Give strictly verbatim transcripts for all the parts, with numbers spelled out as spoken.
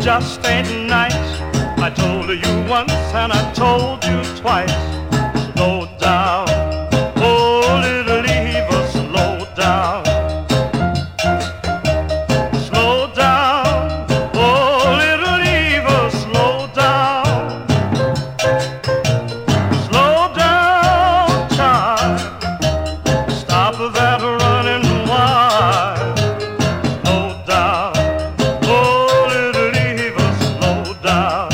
just ain't nice. I told you once and I told you twice. Slow down, oh little Eva, slow down. Slow down, oh little Eva, slow down. Slow down, child, stop that running wild. Slow down, oh little Eva, slow down.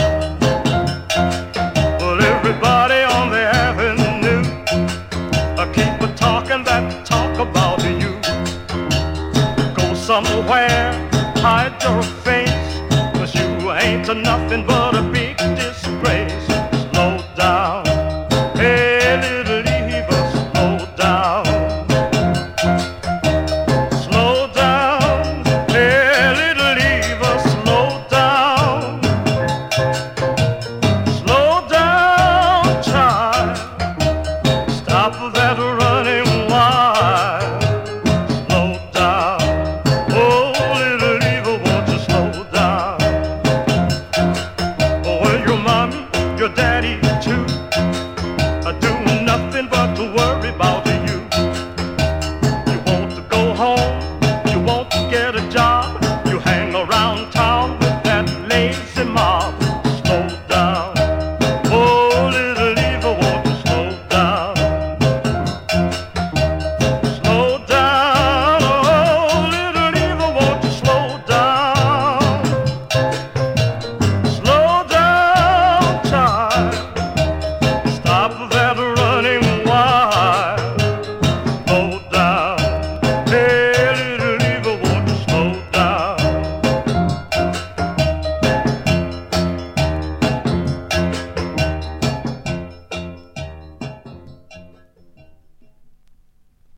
Well, everybody on the avenue I keep a talking that talk about you. Go somewhere, hide your face, 'cause you ain't nothing but